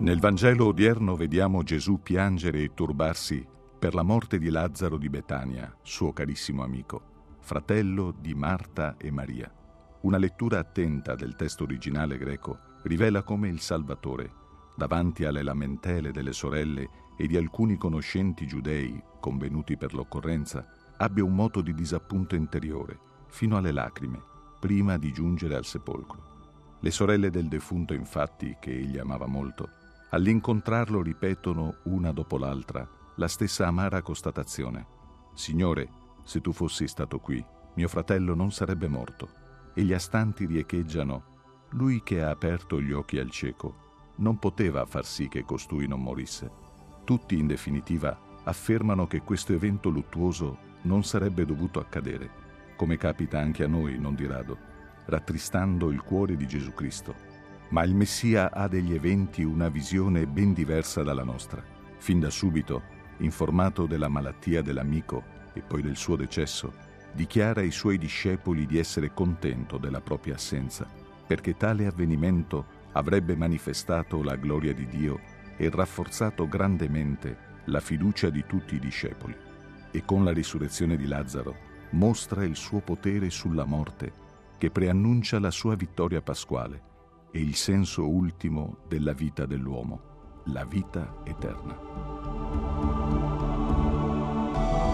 Nel Vangelo odierno vediamo Gesù piangere e turbarsi per la morte di Lazzaro di Betania, suo carissimo amico, fratello di Marta e Maria. Una lettura attenta del testo originale greco rivela come il Salvatore, davanti alle lamentele delle sorelle e di alcuni conoscenti giudei convenuti per l'occorrenza, abbia un moto di disappunto interiore, fino alle lacrime, prima di giungere al sepolcro. Le sorelle del defunto, infatti, che egli amava molto, all'incontrarlo ripetono una dopo l'altra la stessa amara constatazione: «Signore, se tu fossi stato qui, mio fratello non sarebbe morto». E gli astanti riecheggiano: «Lui che ha aperto gli occhi al cieco non poteva far sì che costui non morisse». Tutti, in definitiva, affermano che questo evento luttuoso non sarebbe dovuto accadere, come capita anche a noi non di rado, rattristando il cuore di Gesù Cristo. Ma il Messia ha degli eventi una visione ben diversa dalla nostra. Fin da subito, informato della malattia dell'amico e poi del suo decesso, dichiara ai suoi discepoli di essere contento della propria assenza, perché tale avvenimento avrebbe manifestato la gloria di Dio e rafforzato grandemente la fiducia di tutti i discepoli. E con la risurrezione di Lazzaro mostra il suo potere sulla morte, che preannuncia la sua vittoria pasquale e il senso ultimo della vita dell'uomo, la vita eterna.